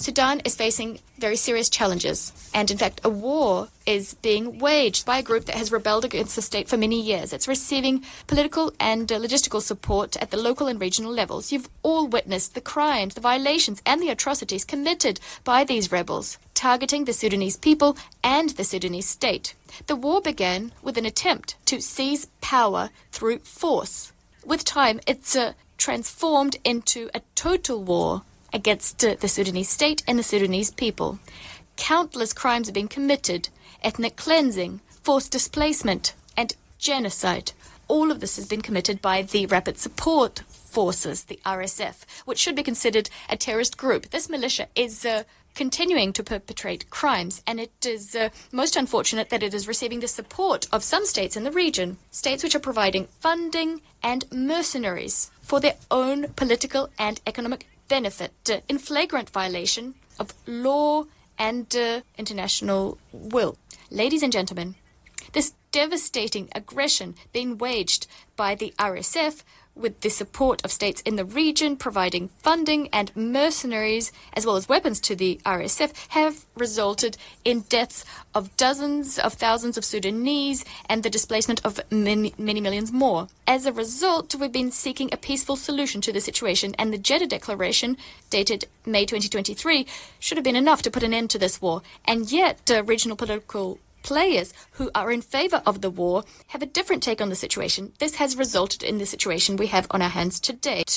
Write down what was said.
Sudan is facing very serious challenges, and in fact a war is being waged by a group that has rebelled against the state for many years. It's receiving political and logistical support at the local and regional levels. You've all witnessed the crimes, the violations and the atrocities committed by these rebels, targeting the Sudanese people and the Sudanese state. The war began with an attempt to seize power through force. With time, it's transformed into a total war against the Sudanese state and the Sudanese people. Countless crimes have been committed: ethnic cleansing, forced displacement, and genocide. All of this has been committed by the Rapid Support Forces, the RSF, which should be considered a terrorist group. This militia is continuing to perpetrate crimes, and it is most unfortunate that it is receiving the support of some states in the region, states which are providing funding and mercenaries for their own political and economic benefit, in flagrant violation of law and international will. Ladies and gentlemen, this devastating aggression being waged by the RSF with the support of states in the region providing funding and mercenaries as well as weapons to the RSF have resulted in deaths of dozens of thousands of Sudanese and the displacement of many millions more. As a result, we've been seeking a peaceful solution to the situation, and the Jeddah Declaration, dated May 2023, should have been enough to put an end to this war. And yet, regional political players who are in favor of the war have a different take on the situation. This has resulted in the situation we have on our hands today.